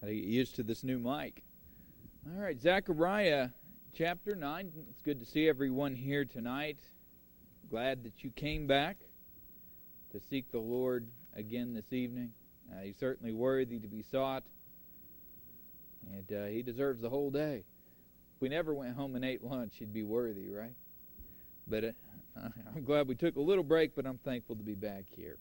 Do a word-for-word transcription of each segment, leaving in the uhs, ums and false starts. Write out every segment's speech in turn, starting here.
Gotta get used to this new mic. All right, Zechariah chapter nine. It's good to see everyone here tonight. Glad that you came back to seek the Lord again this evening. Uh, he's certainly worthy to be sought, and uh, He deserves the whole day. If we never went home and ate lunch, He'd be worthy, right? But uh, I'm glad we took a little break, but I'm thankful to be back here.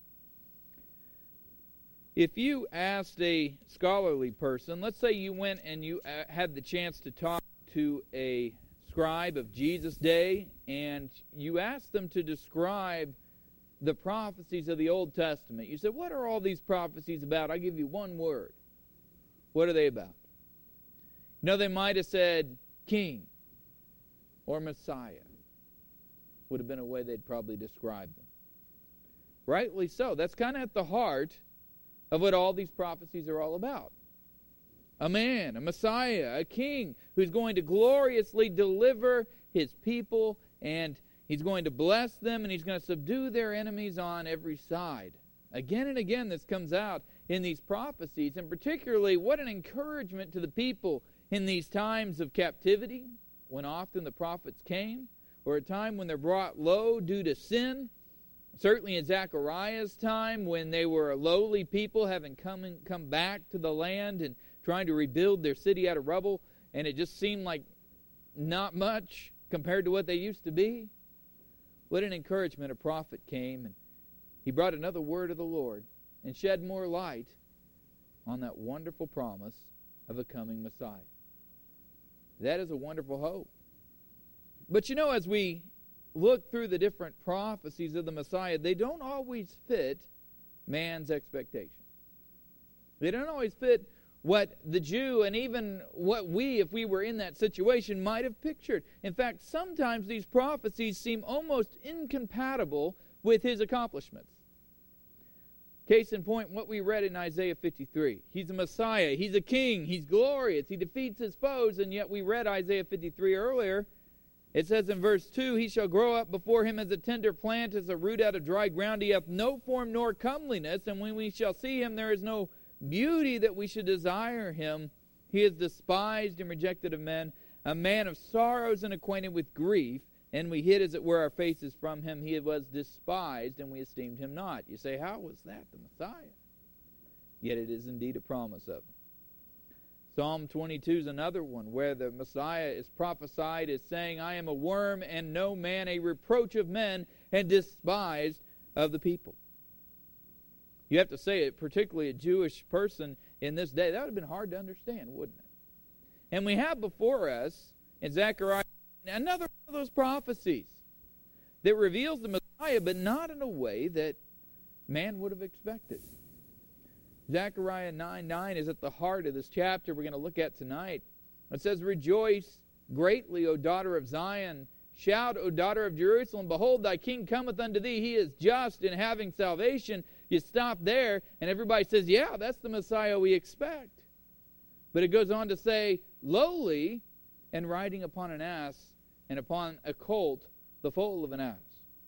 If you asked a scholarly person, let's say you went and you uh, had the chance to talk to a scribe of Jesus' day, and you asked them to describe the prophecies of the Old Testament. You said, what are all these prophecies about? I'll give you one word. What are they about? You know, they might have said king or Messiah. Would have been a way they'd probably describe them. Rightly so. That's kind of at the heart of what all these prophecies are all about. A man, a Messiah, a king who's going to gloriously deliver his people, and he's going to bless them, and he's going to subdue their enemies on every side. Again and again this comes out in these prophecies, and particularly what an encouragement to the people in these times of captivity, when often the prophets came, or a time when they're brought low due to sin. Certainly in Zechariah's time, when they were a lowly people, having come and come back to the land and trying to rebuild their city out of rubble, and it just seemed like not much compared to what they used to be. What an encouragement. A prophet came, and he brought another word of the Lord and shed more light on that wonderful promise of a coming Messiah. That is a wonderful hope. But you know, as we look through the different prophecies of the Messiah, they don't always fit man's expectation. They don't always fit what the Jew and even what we, if we were in that situation, might have pictured. In fact, sometimes these prophecies seem almost incompatible with his accomplishments. Case in point, what we read in Isaiah fifty-three. He's a Messiah, he's a king, he's glorious, he defeats his foes, and yet we read Isaiah fifty-three earlier. It says in verse two, he shall grow up before him as a tender plant, as a root out of dry ground. He hath no form nor comeliness, and when we shall see him, there is no beauty that we should desire him. He is despised and rejected of men, a man of sorrows and acquainted with grief, and we hid as it were our faces from him. He was despised, and we esteemed him not. You say, how was that the Messiah? Yet it is indeed a promise of him. Psalm twenty-two is another one where the Messiah is prophesied as saying, I am a worm and no man, a reproach of men and despised of the people. You have to say it, particularly a Jewish person in this day, that would have been hard to understand, wouldn't it? And we have before us in Zechariah another one of those prophecies that reveals the Messiah, but not in a way that man would have expected. Zechariah nine nine is at the heart of this chapter we're going to look at tonight. It says, rejoice greatly, O daughter of Zion. Shout, O daughter of Jerusalem. Behold, thy king cometh unto thee. He is just and having salvation. You stop there, and everybody says, yeah, that's the Messiah we expect. But it goes on to say, lowly and riding upon an ass, and upon a colt, the foal of an ass.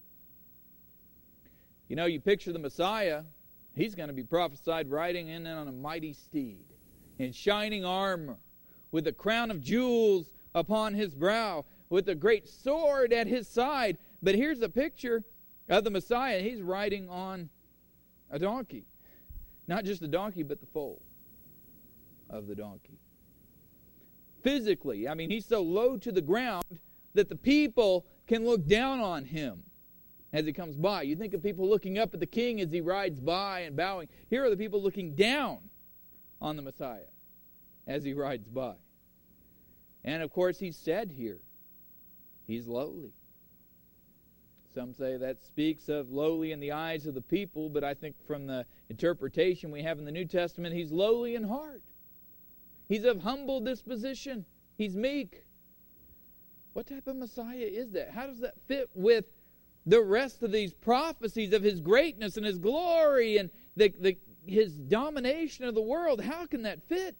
You know, you picture the Messiah. He's going to be prophesied riding in on a mighty steed, in shining armor, with a crown of jewels upon his brow, with a great sword at his side. But here's a picture of the Messiah. He's riding on a donkey. Not just a donkey, but the foal of the donkey. Physically, I mean, he's so low to the ground that the people can look down on him as he comes by. You think of people looking up at the king as he rides by and bowing. Here are the people looking down on the Messiah as he rides by. And of course, he's said here, he's lowly. Some say that speaks of lowly in the eyes of the people, but I think from the interpretation we have in the New Testament, he's lowly in heart. He's of humble disposition. He's meek. What type of Messiah is that? How does that fit with the rest of these prophecies of his greatness and his glory and the, the, his domination of the world? How can that fit?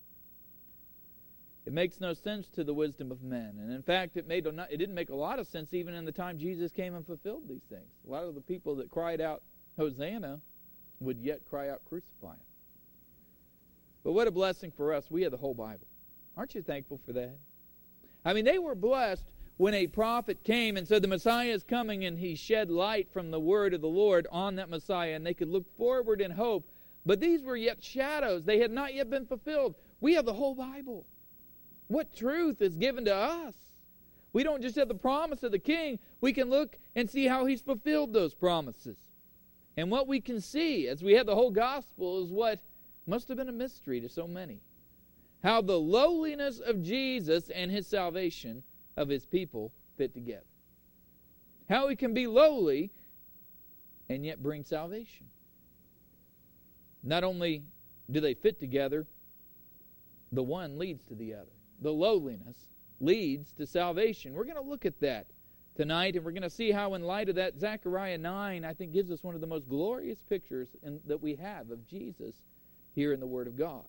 It makes no sense to the wisdom of men. And in fact, it made it didn't make a lot of sense even in the time Jesus came and fulfilled these things. A lot of the people that cried out, Hosanna, would yet cry out, crucify him. But what a blessing for us. We have the whole Bible. Aren't you thankful for that? I mean, they were blessed when a prophet came and said the Messiah is coming, and he shed light from the word of the Lord on that Messiah, and they could look forward in hope. But these were yet shadows. They had not yet been fulfilled. We have the whole Bible. What truth is given to us? We don't just have the promise of the King. We can look and see how he's fulfilled those promises. And what we can see as we have the whole gospel is what must have been a mystery to so many. How the lowliness of Jesus and his salvation of his people fit together. How he can be lowly and yet bring salvation. Not only do they fit together, the one leads to the other. The lowliness leads to salvation. We're going to look at that tonight, and we're going to see how in light of that, Zechariah nine, I think, gives us one of the most glorious pictures in, that we have of Jesus here in the Word of God.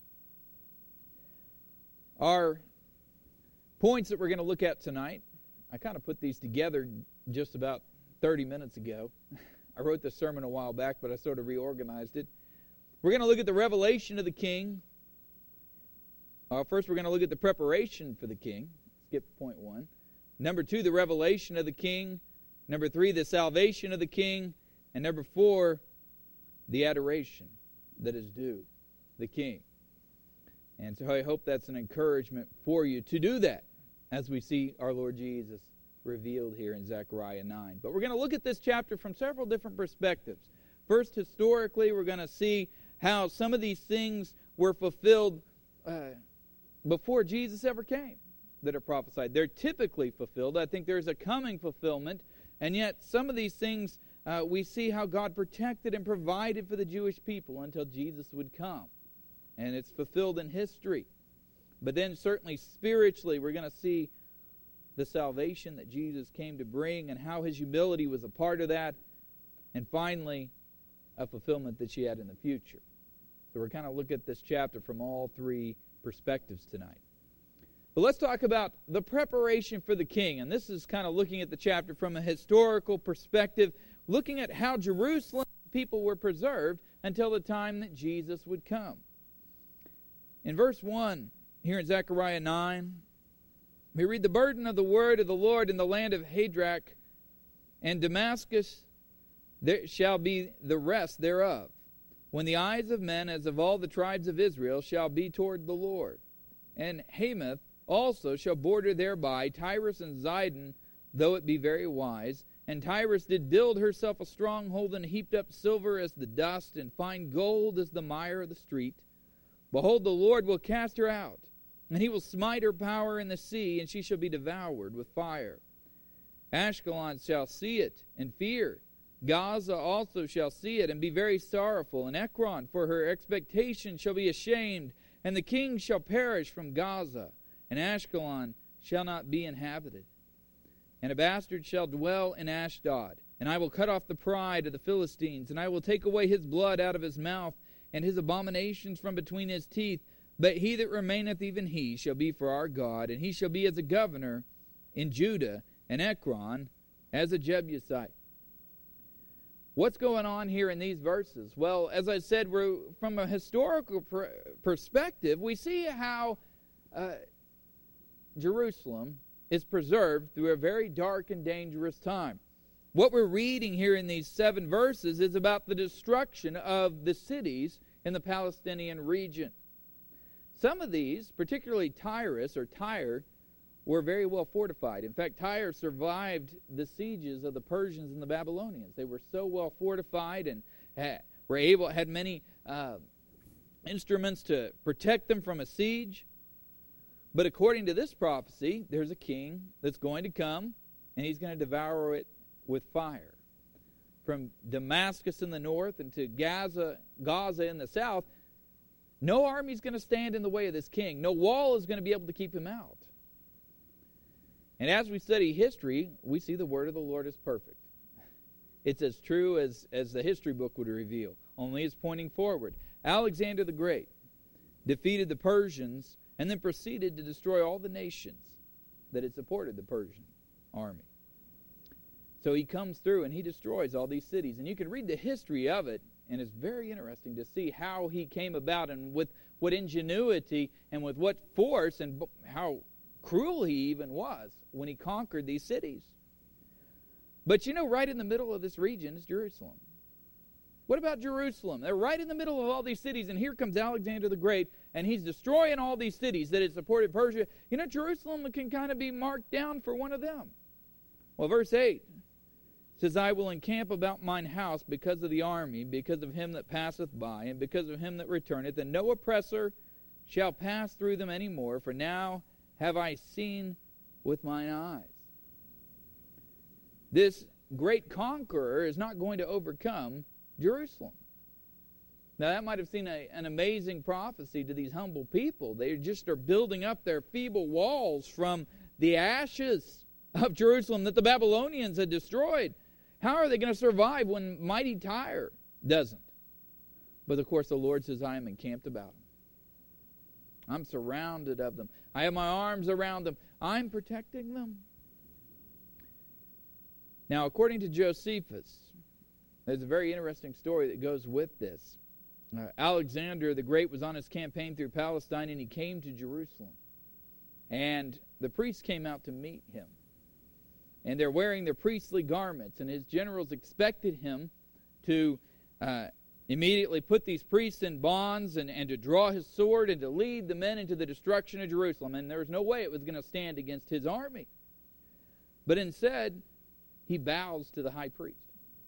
Our points that we're going to look at tonight, I kind of put these together just about thirty minutes ago. I wrote this sermon a while back, but I sort of reorganized it. We're going to look at the revelation of the King. Uh, first, we're going to look at the preparation for the King. Skip point one. Number two, the revelation of the King. Number three, the salvation of the King. And number four, the adoration that is due the King. And so I hope that's an encouragement for you to do that as we see our Lord Jesus revealed here in Zechariah nine. But we're going to look at this chapter from several different perspectives. First, historically, we're going to see how some of these things were fulfilled uh, before Jesus ever came that are prophesied. They're typically fulfilled. I think there's a coming fulfillment, and yet some of these things uh, we see how God protected and provided for the Jewish people until Jesus would come. And it's fulfilled in history. But then certainly spiritually we're going to see the salvation that Jesus came to bring and how his humility was a part of that. And finally, a fulfillment that she had in the future. So we're kind of looking at this chapter from all three perspectives tonight. But let's talk about the preparation for the King. And this is kind of looking at the chapter from a historical perspective, looking at how Jerusalem people were preserved until the time that Jesus would come. In verse one, here in Zechariah nine, we read, "The burden of the word of the Lord in the land of Hadrach and Damascus, there shall be the rest thereof, when the eyes of men, as of all the tribes of Israel, shall be toward the Lord. And Hamath also shall border thereby, Tyrus and Zidon, though it be very wise. And Tyrus did build herself a stronghold, and heaped up silver as the dust, and fine gold as the mire of the street. Behold, the Lord will cast her out, and he will smite her power in the sea, and she shall be devoured with fire. Ashkelon shall see it, and fear. Gaza also shall see it, and be very sorrowful. And Ekron, for her expectation, shall be ashamed. And the king shall perish from Gaza, and Ashkelon shall not be inhabited. And a bastard shall dwell in Ashdod. And I will cut off the pride of the Philistines, and I will take away his blood out of his mouth, and his abominations from between his teeth. But he that remaineth, even he, shall be for our God, and he shall be as a governor in Judah, and Ekron as a Jebusite." What's going on here in these verses? Well, as I said, we're, from a historical pr- perspective, we see how uh, Jerusalem is preserved through a very dark and dangerous time. What we're reading here in these seven verses is about the destruction of the cities in the Palestinian region. Some of these, particularly Tyrus or Tyre, were very well fortified. In fact, Tyre survived the sieges of the Persians and the Babylonians. They were so well fortified and had, were able had many uh, instruments to protect them from a siege. But according to this prophecy, there's a king that's going to come, and he's going to devour it with fire. From Damascus in the north and to Gaza, Gaza in the south, no army's going to stand in the way of this king. No wall is going to be able to keep him out. And as we study history, we see the word of the Lord is perfect. It's as true as, as the history book would reveal, only it's pointing forward. Alexander the Great defeated the Persians and then proceeded to destroy all the nations that had supported the Persian army. So he comes through and he destroys all these cities. And you can read the history of it And it's very interesting to see how he came about and with what ingenuity and with what force and how cruel he even was when he conquered these cities. But you know, right in the middle of this region is Jerusalem. What about Jerusalem? They're right in the middle of all these cities, and here comes Alexander the Great, and he's destroying all these cities that had supported Persia. You know, Jerusalem can kind of be marked down for one of them. Well, verse eight says, I will encamp about mine house because of the army, because of him that passeth by, and because of him that returneth, and no oppressor shall pass through them any more, for now have I seen with mine eyes. This great conqueror is not going to overcome Jerusalem. Now that might have seemed a, an amazing prophecy to these humble people. They just are building up their feeble walls from the ashes of Jerusalem that the Babylonians had destroyed. How are they going to survive when mighty Tyre doesn't? But of course the Lord says, I am encamped about them. I'm surrounded of them. I have my arms around them. I'm protecting them. Now, according to Josephus, there's a very interesting story that goes with this. Uh, Alexander the Great was on his campaign through Palestine, and he came to Jerusalem. And the priests came out to meet him. And they're wearing their priestly garments, and his generals expected him to uh, immediately put these priests in bonds and, and to draw his sword and to lead the men into the destruction of Jerusalem. And there was no way it was going to stand against his army. But instead, he bows to the high priest.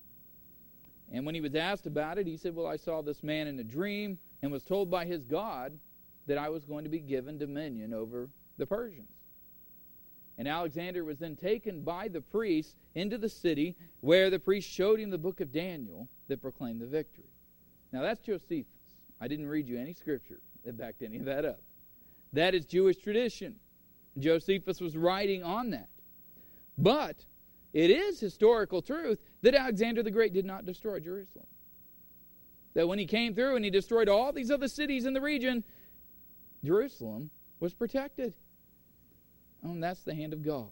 And when he was asked about it, he said, well, I saw this man in a dream and was told by his God that I was going to be given dominion over the Persians. And Alexander was then taken by the priests into the city where the priest showed him the book of Daniel that proclaimed the victory. Now that's Josephus. I didn't read you any scripture that backed any of that up. That is Jewish tradition. Josephus was writing on that. But it is historical truth that Alexander the Great did not destroy Jerusalem. That when he came through and he destroyed all these other cities in the region, Jerusalem was protected. And that's the hand of God.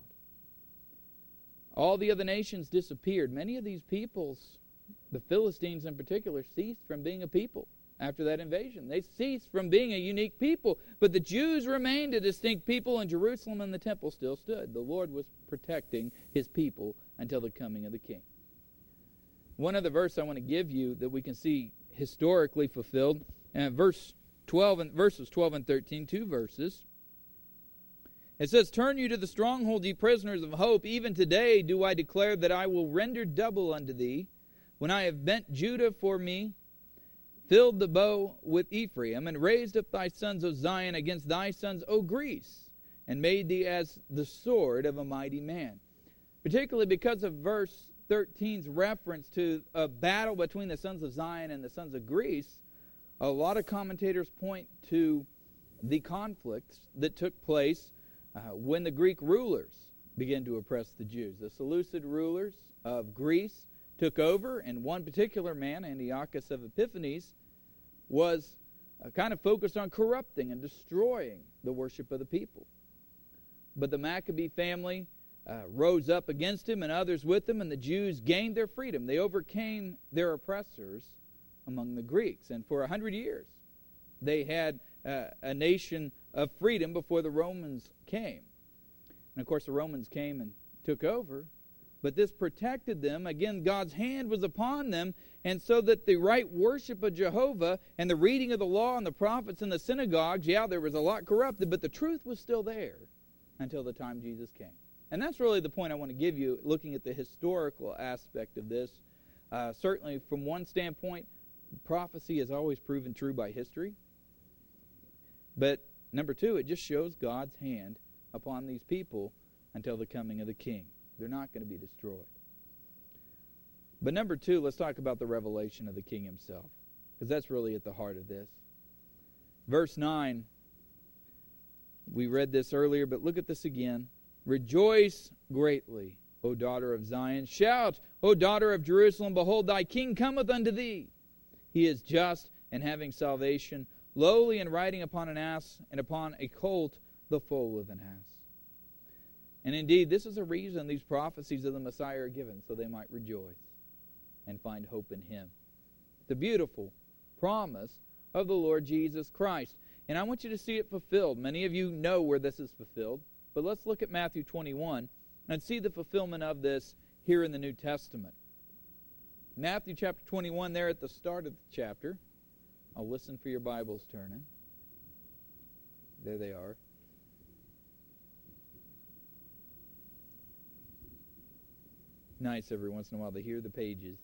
All the other nations disappeared. Many of these peoples, the Philistines in particular, ceased from being a people after that invasion. They ceased from being a unique people. But the Jews remained a distinct people, and Jerusalem and the temple still stood. The Lord was protecting his people until the coming of the King. One other verse I want to give you that we can see historically fulfilled, uh, verse twelve and verses twelve and thirteen, two verses. It says, turn you to the stronghold, ye prisoners of hope. Even today do I declare that I will render double unto thee, when I have bent Judah for me, filled the bow with Ephraim, and raised up thy sons, O Zion, against thy sons, O Greece, and made thee as the sword of a mighty man. Particularly because of verse thirteen's reference to a battle between the sons of Zion and the sons of Greece, a lot of commentators point to the conflicts that took place uh, when the Greek rulers began to oppress the Jews. The Seleucid rulers of Greece took over, and one particular man, Antiochus of Epiphanes, was uh, kind of focused on corrupting and destroying the worship of the people. But the Maccabee family uh, rose up against him and others with him, and the Jews gained their freedom. They overcame their oppressors among the Greeks, and for a hundred years they had uh, a nation of freedom before the Romans came. And of course the Romans came and took over, but this protected them. Again, God's hand was upon them, and so that the right worship of Jehovah and the reading of the law and the prophets in the synagogues, yeah, there was a lot corrupted, but the truth was still there until the time Jesus came. And that's really the point I want to give you, looking at the historical aspect of this. Uh, certainly, from one standpoint, prophecy has always proven true by history. But number two, it just shows God's hand upon these people until the coming of the King. They're not going to be destroyed. But number two, let's talk about the revelation of the King himself, because that's really at the heart of this. Verse nine, we read this earlier, but look at this again. Rejoice greatly, O daughter of Zion. Shout, O daughter of Jerusalem. Behold, thy King cometh unto thee. He is just and having salvation, lowly and riding upon an ass, and upon a colt, the foal of an ass. And indeed, this is a reason these prophecies of the Messiah are given, so they might rejoice and find hope in him. the beautiful promise of the Lord Jesus Christ. And I want you to see it fulfilled. Many of you know where this is fulfilled, but let's look at Matthew twenty-one and see the fulfillment of this here in the New Testament. Matthew chapter twenty-one, there at the start of the chapter. I'll listen for your Bibles turning. There they are. Nice every once in a while to hear the pages.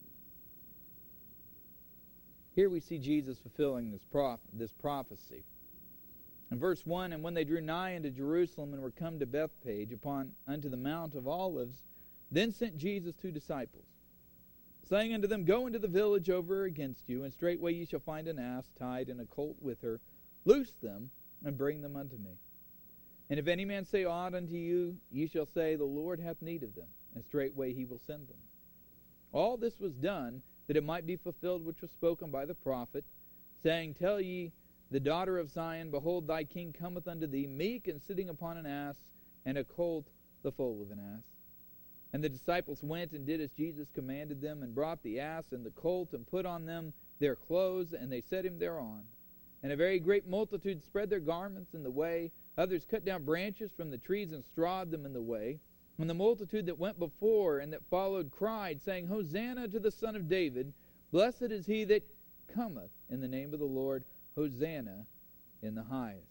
Here we see Jesus fulfilling this, prof- this prophecy. In verse one, and when they drew nigh unto Jerusalem and were come to Bethphage upon unto the Mount of Olives, then sent Jesus two disciples, saying unto them, Go into the village over against you, and straightway ye shall find an ass tied and a colt with her. Loose them, and bring them unto me. And if any man say aught unto you, ye shall say, The Lord hath need of them, and straightway he will send them. All this was done, that it might be fulfilled which was spoken by the prophet, saying, Tell ye the daughter of Zion, Behold, thy king cometh unto thee, meek and sitting upon an ass, and a colt the foal of an ass. And the disciples went and did as Jesus commanded them, and brought the ass and the colt, and put on them their clothes, and they set him thereon. And a very great multitude spread their garments in the way. Others cut down branches from the trees and strawed them in the way. And the multitude that went before and that followed cried, saying, Hosanna to the Son of David. Blessed is he that cometh in the name of the Lord. Hosanna in the highest.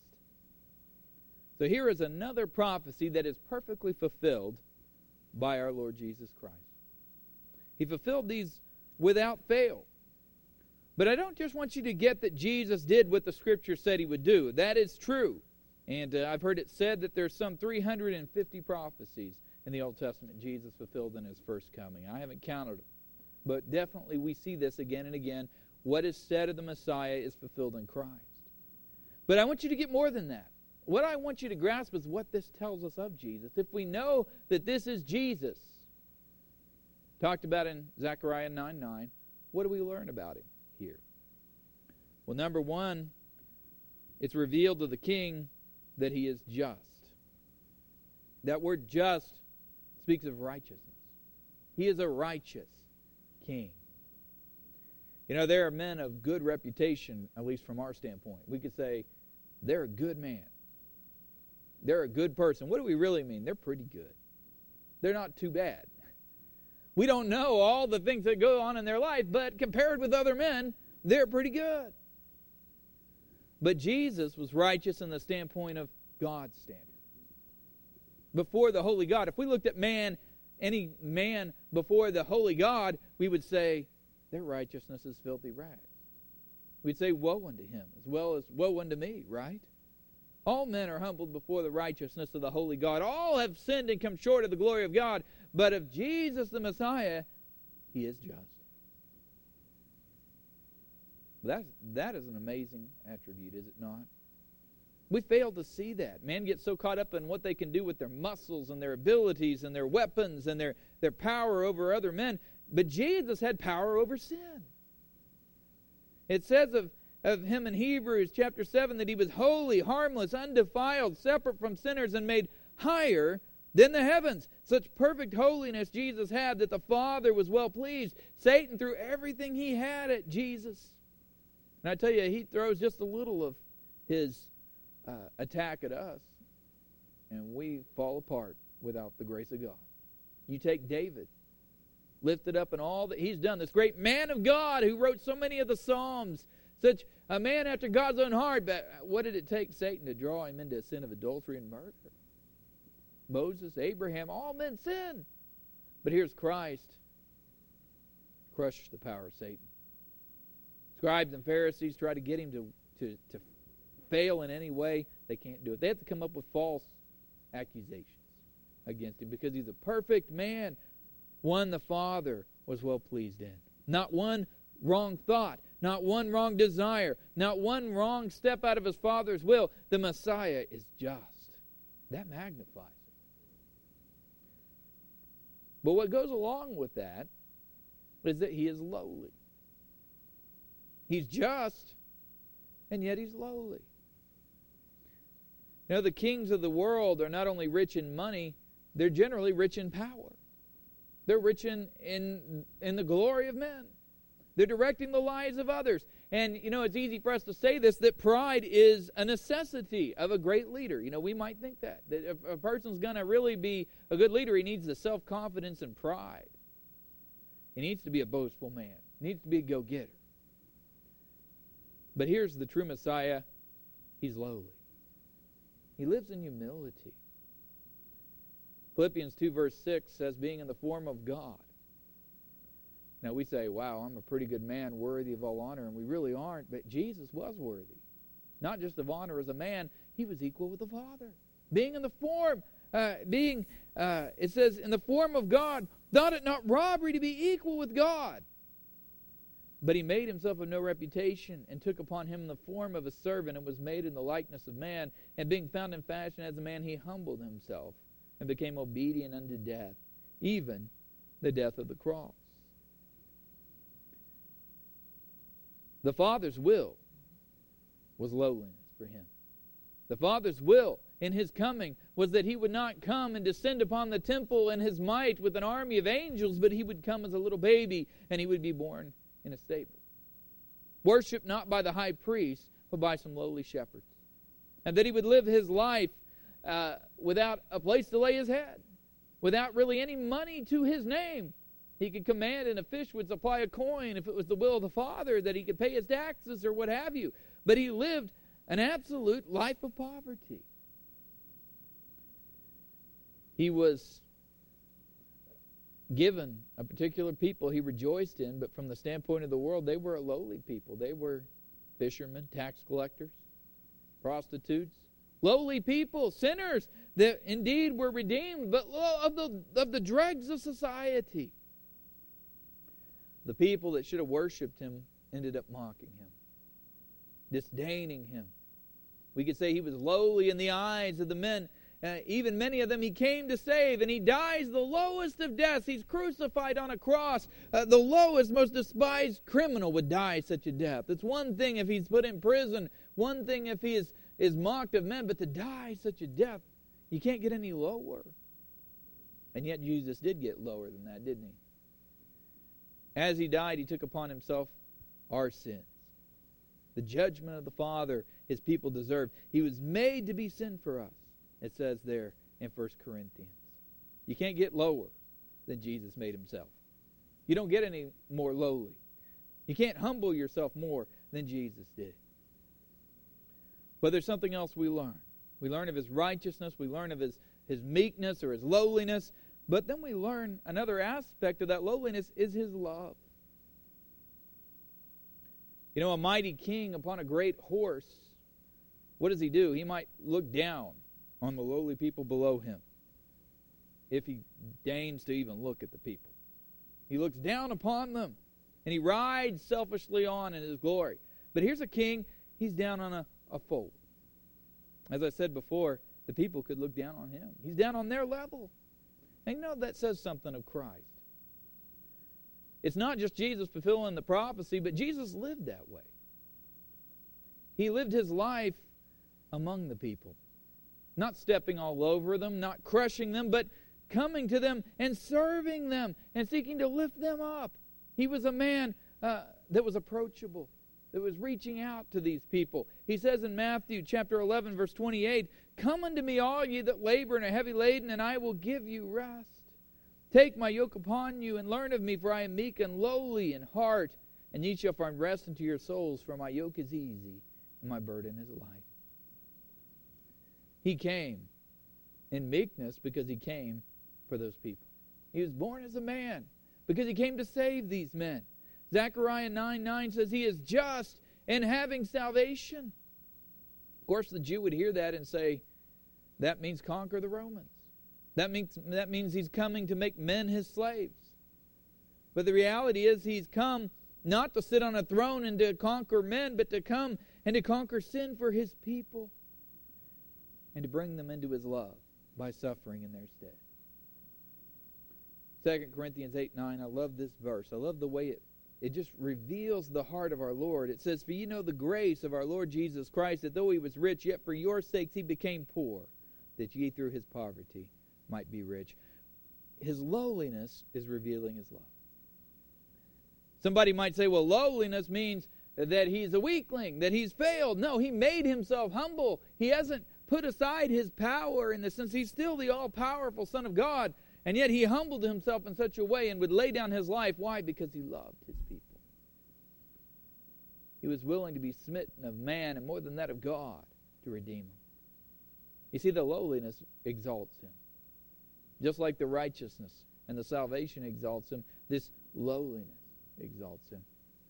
So here is another prophecy that is perfectly fulfilled by our Lord Jesus Christ. He fulfilled these without fail. But I don't just want you to get that Jesus did what the Scripture said he would do. That is true. And uh, I've heard it said that there's some three hundred fifty prophecies in the Old Testament Jesus fulfilled in his first coming. I haven't counted them. But definitely we see this again and again. What is said of the Messiah is fulfilled in Christ. But I want you to get more than that. What I want you to grasp is what this tells us of Jesus. If we know that this is Jesus, talked about in Zechariah nine nine, what do we learn about him here? Well, number one, it's revealed to the king that he is just. That word just speaks of righteousness. He is a righteous king. You know, there are men of good reputation, at least from our standpoint. We could say, they're a good man. They're a good person. What do we really mean? They're pretty good. They're not too bad. We don't know all the things that go on in their life, but compared with other men, they're pretty good. But Jesus was righteous in the standpoint of God's standard. Before the holy God, if we looked at man, any man before the holy God, we would say, their righteousness is filthy rags. We'd say, woe unto him, as well as woe unto me, right? All men are humbled before the righteousness of the holy God. All have sinned and come short of the glory of God. But of Jesus the Messiah, he is just. That's, that is an amazing attribute, is it not? We fail to see that. Men get so caught up in what they can do with their muscles and their abilities and their weapons and their, their power over other men. But Jesus had power over sin. It says of, of him in Hebrews chapter seven that he was holy, harmless, undefiled, separate from sinners, and made higher than the heavens. Such perfect holiness Jesus had that the Father was well pleased. Satan threw everything he had at Jesus. And I tell you, he throws just a little of his uh, attack at us, and we fall apart without the grace of God. You take David, lifted up in all that he's done, this great man of God who wrote so many of the Psalms, such a man after God's own heart, but what did it take Satan to draw him into a sin of adultery and murder? Moses, Abraham, all men sin. But here's Christ, crush the power of Satan. Scribes and Pharisees try to get him to, to, to fail in any way. They can't do it. They have to come up with false accusations against him because he's a perfect man, one the Father was well pleased in. Not one wrong thought, not one wrong desire, not one wrong step out of his Father's will. The Messiah is just. That magnifies it. But what goes along with that is that he is lowly. He's just, and yet he's lowly. You know, the kings of the world are not only rich in money, they're generally rich in power. They're rich in, in, in the glory of men. They're directing the lives of others. And, you know, it's easy for us to say this, that pride is a necessity of a great leader. You know, we might think that. That if a person's going to really be a good leader, he needs the self-confidence and pride. He needs to be a boastful man. He needs to be a go-getter. But here's the true Messiah. He's lowly. He lives in humility. Philippians two verse six says, being in the form of God. Now we say, wow, I'm a pretty good man, worthy of all honor, and we really aren't, but Jesus was worthy. Not just of honor as a man, he was equal with the Father. Being in the form, uh, being, uh, it says, in the form of God, thought it not robbery to be equal with God. But he made himself of no reputation, and took upon him the form of a servant, and was made in the likeness of man. And being found in fashion as a man, he humbled himself, and became obedient unto death, even the death of the cross. The Father's will was lowliness for him. The Father's will in his coming was that he would not come and descend upon the temple in his might with an army of angels, but he would come as a little baby, and he would be born in a stable. Worshipped not by the high priest, but by some lowly shepherds. And that he would live his life uh, without a place to lay his head, without really any money to his name. He could command, and a fish would supply a coin if it was the will of the Father, that he could pay his taxes or what have you. But he lived an absolute life of poverty. He was given a particular people he rejoiced in, but from the standpoint of the world, they were a lowly people. They were fishermen, tax collectors, prostitutes, lowly people, sinners that indeed were redeemed, but of the, of the dregs of society. The people that should have worshipped him ended up mocking him, disdaining him. We could say he was lowly in the eyes of the men. Uh, even many of them he came to save, and he dies the lowest of deaths. He's crucified on a cross. Uh, the lowest, most despised criminal would die such a death. It's one thing if he's put in prison, one thing if he is, is mocked of men, but to die such a death, you can't get any lower. And yet Jesus did get lower than that, didn't he? As he died, he took upon himself our sins. The judgment of the Father his people deserved. He was made to be sin for us. It says there in First Corinthians. You can't get lower than Jesus made himself. You don't get any more lowly. You can't humble yourself more than Jesus did. But there's something else we learn. We learn of his righteousness. We learn of his, his meekness or his lowliness. But then we learn another aspect of that lowliness is his love. You know, a mighty king upon a great horse, what does he do? He might look down on the lowly people below him, if he deigns to even look at the people. He looks down upon them, and he rides selfishly on in his glory. But here's a king, he's down on a, a foal. As I said before, the people could look down on him. He's down on their level. And you know, that says something of Christ. It's not just Jesus fulfilling the prophecy, but Jesus lived that way. He lived his life among the people. Not stepping all over them, not crushing them, but coming to them and serving them and seeking to lift them up. He was a man uh, that was approachable, that was reaching out to these people. He says in Matthew chapter eleven, verse twenty-eight, "Come unto me, all ye that labor and are heavy laden, and I will give you rest. Take my yoke upon you, and learn of me, for I am meek and lowly in heart, and ye shall find rest unto your souls, for my yoke is easy, and my burden is light." He came in meekness because he came for those people. He was born as a man because he came to save these men. Zechariah nine nine says he is just and having salvation. Of course, the Jew would hear that and say, that means conquer the Romans. That means, that means he's coming to make men his slaves. But the reality is he's come not to sit on a throne and to conquer men, but to come and to conquer sin for his people, and to bring them into his love by suffering in their stead. Second Corinthians eight nine, I love this verse. I love the way it, it just reveals the heart of our Lord. It says, "For you know the grace of our Lord Jesus Christ, that though he was rich, yet for your sakes he became poor, that ye through his poverty might be rich." His lowliness is revealing his love. Somebody might say, well, lowliness means that he's a weakling, that he's failed. No, he made himself humble. He hasn't put aside his power in the sense he's still the all-powerful Son of God, and yet he humbled himself in such a way and would lay down his life. Why? Because he loved his people. He was willing to be smitten of man, and more than that of God, to redeem him. You see, the lowliness exalts him. Just like the righteousness and the salvation exalts him, this lowliness exalts him.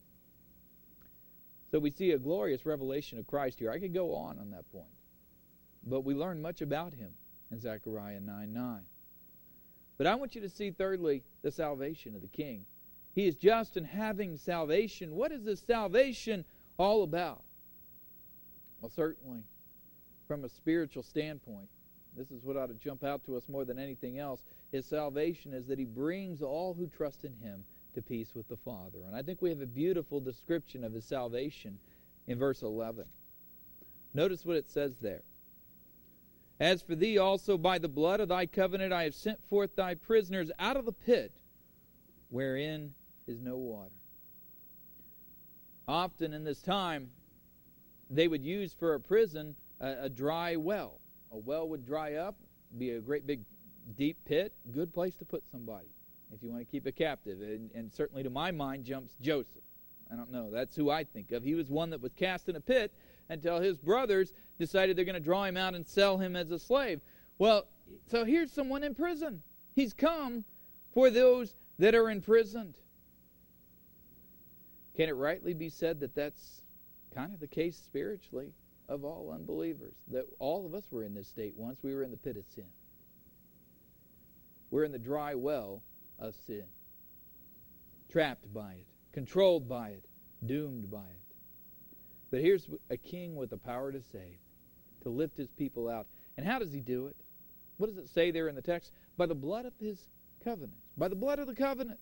So we see a glorious revelation of Christ here. I could go on on that point. But we learn much about him in Zechariah nine nine. But I want you to see, thirdly, the salvation of the King. He is just in having salvation. What is this salvation all about? Well, certainly, from a spiritual standpoint, this is what ought to jump out to us more than anything else. His salvation is that he brings all who trust in him to peace with the Father. And I think we have a beautiful description of his salvation in verse eleven. Notice what it says there. As for thee also by the blood of thy covenant I have sent forth thy prisoners out of the pit, wherein is no water. Often in this time, they would use for a prison a, a dry well. A well would dry up, be a great big deep pit, good place to put somebody if you want to keep a captive. And, and certainly to my mind jumps Joseph. I don't know, that's who I think of. He was one that was cast in a pit until his brothers decided they're going to draw him out and sell him as a slave. Well, so here's someone in prison. He's come for those that are imprisoned. Can it rightly be said that that's kind of the case spiritually of all unbelievers? That all of us were in this state once. We were in the pit of sin. We're in the dry well of sin. Trapped by it, controlled by it, doomed by it. But here's a king with the power to save, to lift his people out. And how does he do it? What does it say there in the text? By the blood of his covenant. By the blood of the covenant.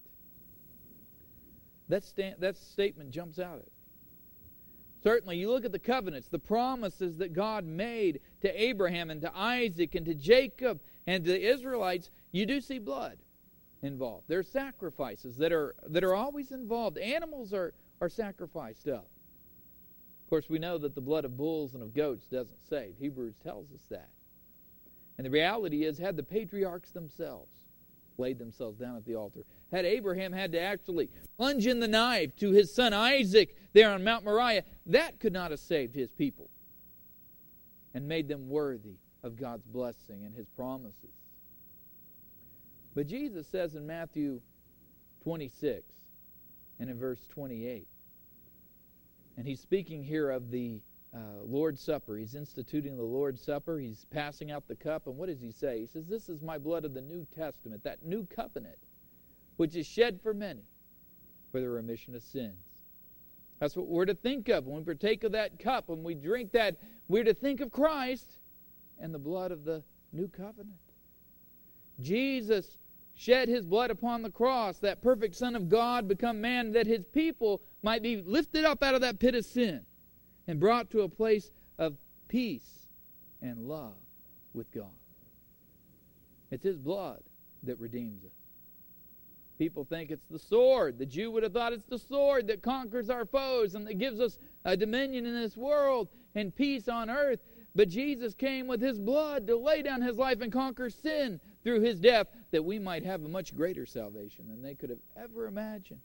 That, sta- that statement jumps out at me. Certainly, you look at the covenants, the promises that God made to Abraham and to Isaac and to Jacob and to the Israelites, you do see blood involved. There are sacrifices that are that are always involved. Animals are, are sacrificed up. Of course, we know that the blood of bulls and of goats doesn't save. Hebrews tells us that. And the reality is, had the patriarchs themselves laid themselves down at the altar, had Abraham had to actually plunge in the knife to his son Isaac there on Mount Moriah, that could not have saved his people and made them worthy of God's blessing and his promises. But Jesus says in Matthew twenty-six and in verse twenty-eight, and he's speaking here of the uh, Lord's Supper. He's instituting the Lord's Supper. He's passing out the cup. And what does he say? He says, this is my blood of the New Testament, that new covenant, which is shed for many for the remission of sins. That's what we're to think of when we partake of that cup. When we drink that, we're to think of Christ and the blood of the new covenant. Jesus shed his blood upon the cross, that perfect Son of God become man, that his people might be lifted up out of that pit of sin and brought to a place of peace and love with God. It's his blood that redeems us. People think it's the sword. The Jew would have thought it's the sword that conquers our foes and that gives us a dominion in this world and peace on earth. But Jesus came with his blood to lay down his life and conquer sin through his death, that we might have a much greater salvation than they could have ever imagined.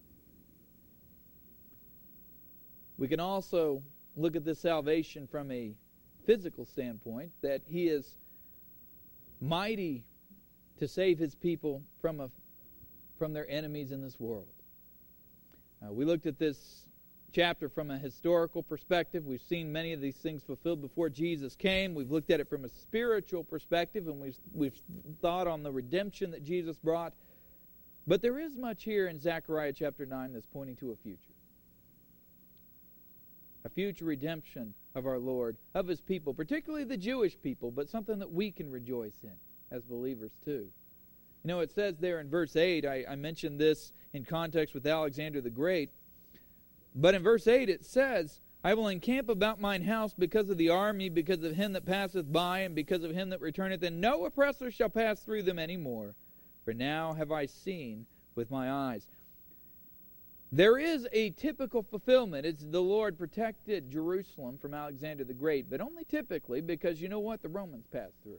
We can also look at this salvation from a physical standpoint, that he is mighty to save his people from a from their enemies in this world. Uh, we looked at this chapter from a historical perspective. We've seen many of these things fulfilled before Jesus came. We've looked at it from a spiritual perspective, and we've, we've thought on the redemption that Jesus brought. But there is much here in Zechariah chapter nine that's pointing to a future. A future redemption of our Lord, of his people, particularly the Jewish people, but something that we can rejoice in as believers too. You know, it says there in verse eight, I, I mentioned this in context with Alexander the Great, but in verse eight it says, I will encamp about mine house because of the army, because of him that passeth by, and because of him that returneth, and no oppressor shall pass through them any more. For now have I seen with my eyes. There is a typical fulfillment. It's the Lord protected Jerusalem from Alexander the Great, but only typically because you know what? The Romans passed through.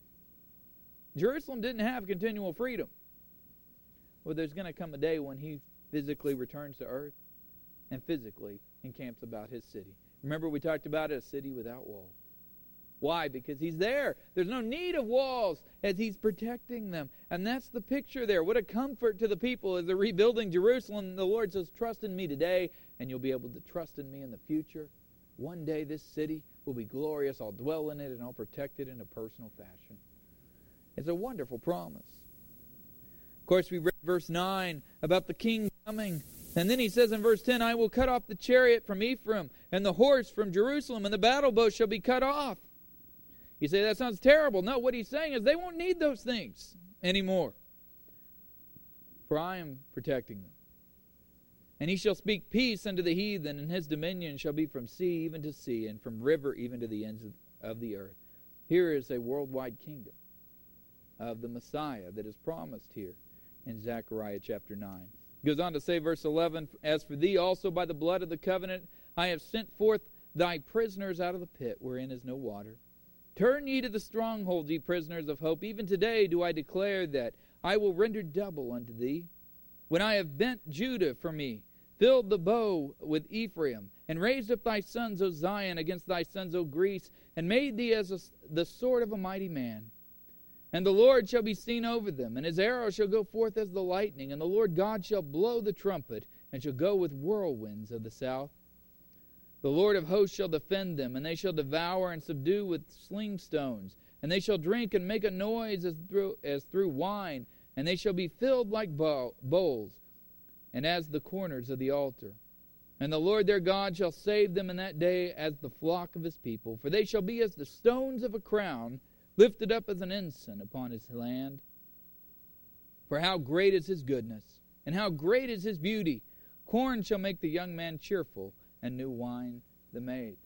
Jerusalem didn't have continual freedom. Well, there's going to come a day when he physically returns to earth and physically encamps about his city. Remember we talked about it, a city without walls. Why? Because he's there. There's no need of walls as he's protecting them. And that's the picture there. What a comfort to the people as they're rebuilding Jerusalem. The Lord says, trust in me today, and you'll be able to trust in me in the future. One day this city will be glorious. I'll dwell in it, and I'll protect it in a personal fashion. It's a wonderful promise. Of course, we read verse nine about the king coming. And then he says in verse ten, I will cut off the chariot from Ephraim, and the horse from Jerusalem, and the battle bow shall be cut off. You say, that sounds terrible. No, what he's saying is they won't need those things anymore. For I am protecting them. And he shall speak peace unto the heathen, and his dominion shall be from sea even to sea, and from river even to the ends of the earth. Here is a worldwide kingdom of the Messiah that is promised here in Zechariah chapter nine. He goes on to say, verse eleven, As for thee also by the blood of the covenant I have sent forth thy prisoners out of the pit, wherein is no water. Turn ye to the stronghold, ye prisoners of hope. Even today do I declare that I will render double unto thee. When I have bent Judah for me, filled the bow with Ephraim, and raised up thy sons, O Zion, against thy sons, O Greece, and made thee as a, the sword of a mighty man. And the Lord shall be seen over them, and his arrow shall go forth as the lightning, and the Lord God shall blow the trumpet, and shall go with whirlwinds of the south. The Lord of hosts shall defend them, and they shall devour and subdue with sling stones. And they shall drink and make a noise as through, as through wine, and they shall be filled like bow, bowls, and as the corners of the altar. And the Lord their God shall save them in that day as the flock of his people. For they shall be as the stones of a crown, lifted up as an ensign upon his land. For how great is his goodness, and how great is his beauty! Corn shall make the young man cheerful, and new wine the maids.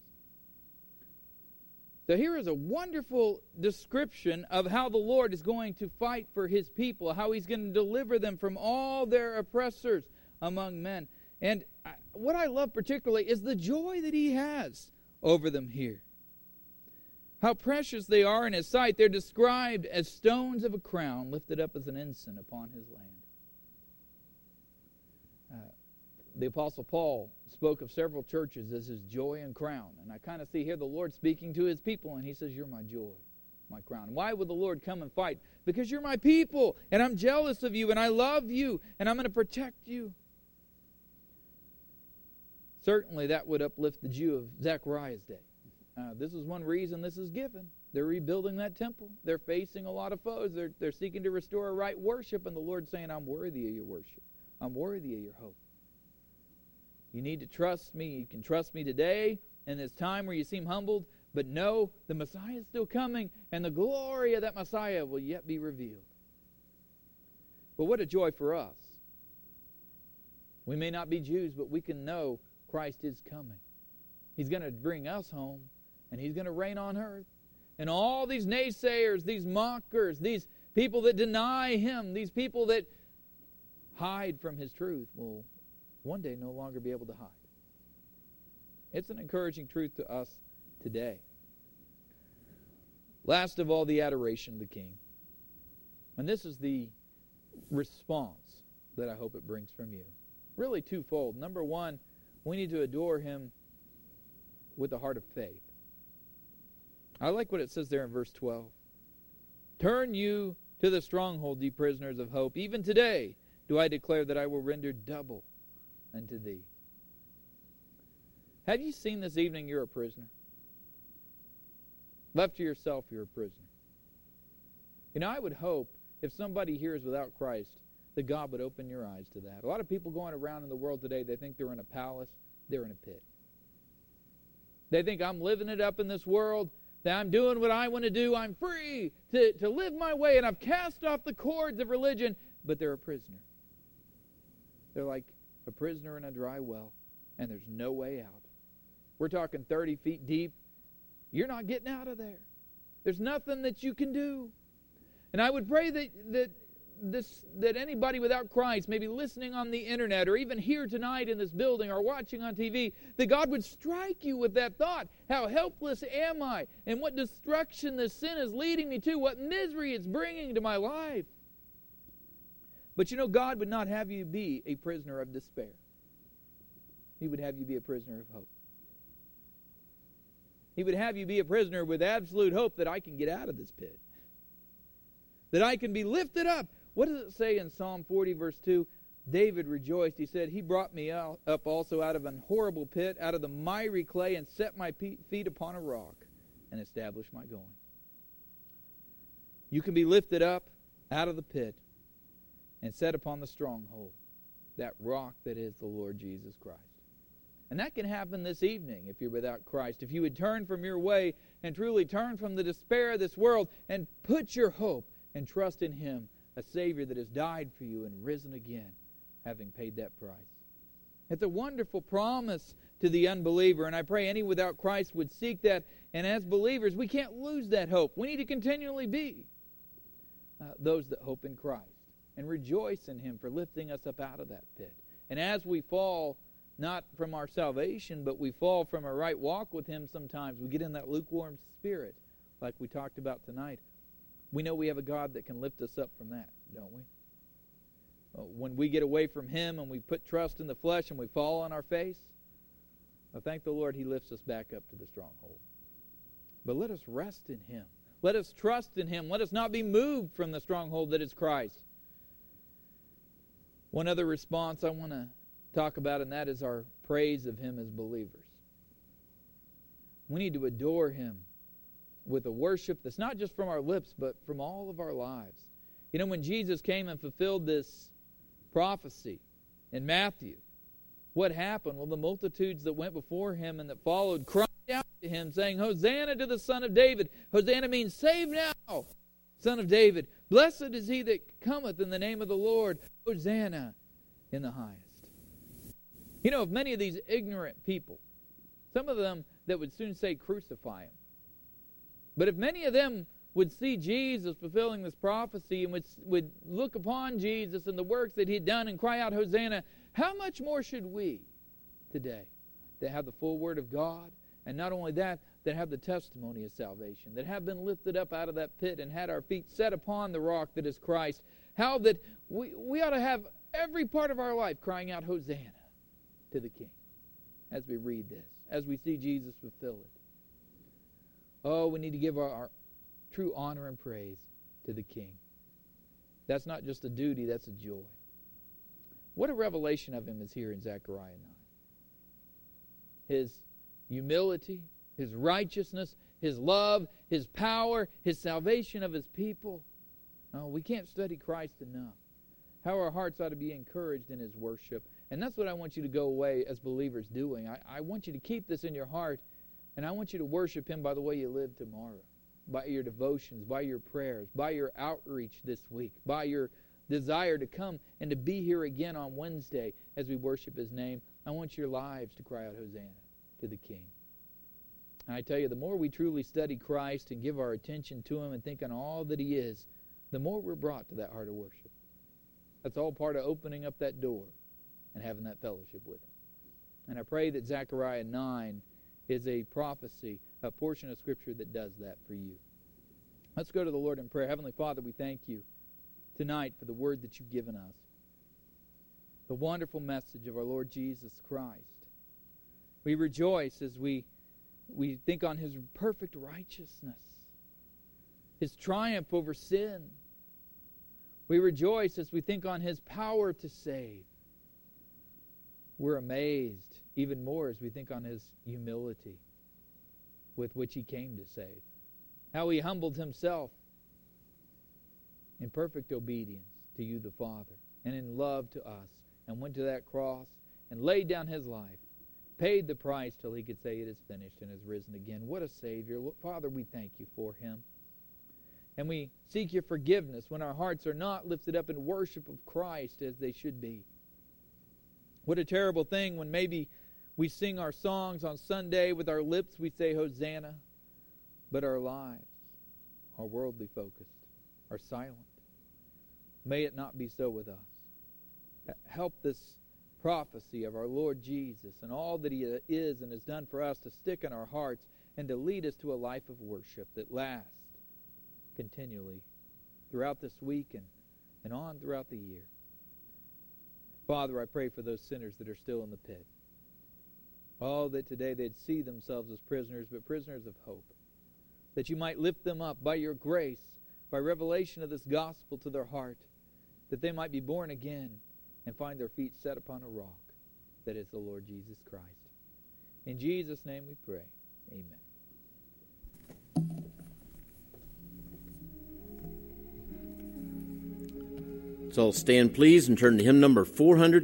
So here is a wonderful description of how the Lord is going to fight for his people, how he's going to deliver them from all their oppressors among men. And what I love particularly is the joy that he has over them here. How precious they are in his sight. They're described as stones of a crown lifted up as an ensign upon his land. Uh, the Apostle Paul spoke of several churches as his joy and crown. And I kind of see here the Lord speaking to his people, and he says, you're my joy, my crown. Why would the Lord come and fight? Because you're my people, and I'm jealous of you, and I love you, and I'm going to protect you. Certainly that would uplift the Jew of Zechariah's day. Uh, this is one reason this is given. They're rebuilding that temple. They're facing a lot of foes. They're, they're seeking to restore a right worship, and the Lord's saying, I'm worthy of your worship. I'm worthy of your hope. You need to trust me. You can trust me today in this time where you seem humbled, but know the Messiah is still coming, and the glory of that Messiah will yet be revealed. But what a joy for us. We may not be Jews, but we can know Christ is coming. He's going to bring us home, and he's going to reign on earth. And all these naysayers, these mockers, these people that deny him, these people that hide from his truth will one day no longer be able to hide. It's an encouraging truth to us today. Last of all, the adoration of the king. And this is the response that I hope it brings from you. Really twofold. Number one, we need to adore him with a heart of faith. I like what it says there in verse twelve. Turn you to the stronghold, ye prisoners of hope. Even today do I declare that I will render double unto thee. Have you seen this evening you're a prisoner? Left to yourself, you're a prisoner. You know, I would hope if somebody here is without Christ, that God would open your eyes to that. A lot of people going around in the world today, they think they're in a palace, they're in a pit. They think I'm living it up in this world, that I'm doing what I want to do, I'm free to, to live my way, and I've cast off the cords of religion, but they're a prisoner. They're like a prisoner in a dry well, and there's no way out. We're talking thirty feet deep. You're not getting out of there. There's nothing that you can do. And I would pray that, that this that anybody without Christ, maybe listening on the internet or even here tonight in this building or watching on T V, that God would strike you with that thought. How helpless am I? And what destruction this sin is leading me to? What misery it's bringing to my life? But you know, God would not have you be a prisoner of despair. He would have you be a prisoner of hope. He would have you be a prisoner with absolute hope that I can get out of this pit. That I can be lifted up. What does it say in Psalm forty, verse two? David rejoiced. He said, He brought me up also out of an horrible pit, out of the miry clay, and set my feet upon a rock, and established my going. You can be lifted up out of the pit and set upon the stronghold, that rock that is the Lord Jesus Christ. And that can happen this evening if you're without Christ. If you would turn from your way and truly turn from the despair of this world and put your hope and trust in Him, a Savior that has died for you and risen again, having paid that price. It's a wonderful promise to the unbeliever, and I pray any without Christ would seek that. And as believers, we can't lose that hope. We need to continually be uh, those that hope in Christ and rejoice in Him for lifting us up out of that pit. And as we fall, not from our salvation, but we fall from a right walk with Him sometimes, we get in that lukewarm spirit like we talked about tonight. We know we have a God that can lift us up from that, don't we? When we get away from Him and we put trust in the flesh and we fall on our face, well, thank the Lord He lifts us back up to the stronghold. But let us rest in Him. Let us trust in Him. Let us not be moved from the stronghold that is Christ. One other response I want to talk about, and that is our praise of Him as believers. We need to adore Him with a worship that's not just from our lips, but from all of our lives. You know, when Jesus came and fulfilled this prophecy in Matthew, what happened? Well, the multitudes that went before Him and that followed cried out to Him, saying, Hosanna to the Son of David. Hosanna means save now, Son of David. Blessed is He that cometh in the name of the Lord. Hosanna in the highest. You know, of many of these ignorant people, some of them that would soon say, crucify Him. But if many of them would see Jesus fulfilling this prophecy and would, would look upon Jesus and the works that He had done and cry out, Hosanna, how much more should we today that have the full Word of God, and not only that, that have the testimony of salvation, that have been lifted up out of that pit and had our feet set upon the rock that is Christ, how that we, we ought to have every part of our life crying out, Hosanna to the King, as we read this, as we see Jesus fulfill it. Oh, we need to give our, our true honor and praise to the King. That's not just a duty, that's a joy. What a revelation of Him is here in Zechariah nine. His humility, His righteousness, His love, His power, His salvation of His people. Oh, we can't study Christ enough. How our hearts ought to be encouraged in His worship. And that's what I want you to go away as believers doing. I, I want you to keep this in your heart, and I want you to worship Him by the way you live tomorrow, by your devotions, by your prayers, by your outreach this week, by your desire to come and to be here again on Wednesday as we worship His name. I want your lives to cry out Hosanna to the King. And I tell you, the more we truly study Christ and give our attention to Him and think on all that He is, the more we're brought to that heart of worship. That's all part of opening up that door and having that fellowship with Him. And I pray that Zechariah nine is a prophecy, a portion of Scripture that does that for you. Let's go to the Lord in prayer. Heavenly Father, we thank You tonight for the word that You've given us, the wonderful message of our Lord Jesus Christ. We rejoice as we, we think on His perfect righteousness, His triumph over sin. We rejoice as we think on His power to save. We're amazed even more as we think on His humility with which He came to save. How He humbled Himself in perfect obedience to You the Father and in love to us, and went to that cross and laid down His life, paid the price till He could say it is finished and has risen again. What a Savior. Father, we thank You for Him. And we seek Your forgiveness when our hearts are not lifted up in worship of Christ as they should be. What a terrible thing when maybe we sing our songs on Sunday with our lips, we say Hosanna, but our lives are worldly focused, are silent. May it not be so with us. Help this prophecy of our Lord Jesus and all that He is and has done for us to stick in our hearts and to lead us to a life of worship that lasts continually throughout this week and, and on throughout the year. Father, I pray for those sinners that are still in the pit. Oh, that today they'd see themselves as prisoners, but prisoners of hope. That you might lift them up by your grace, by revelation of this gospel to their heart, that they might be born again and find their feet set upon a rock, that is the Lord Jesus Christ. In Jesus' name we pray. Amen. So stand please and turn to hymn number four hundred.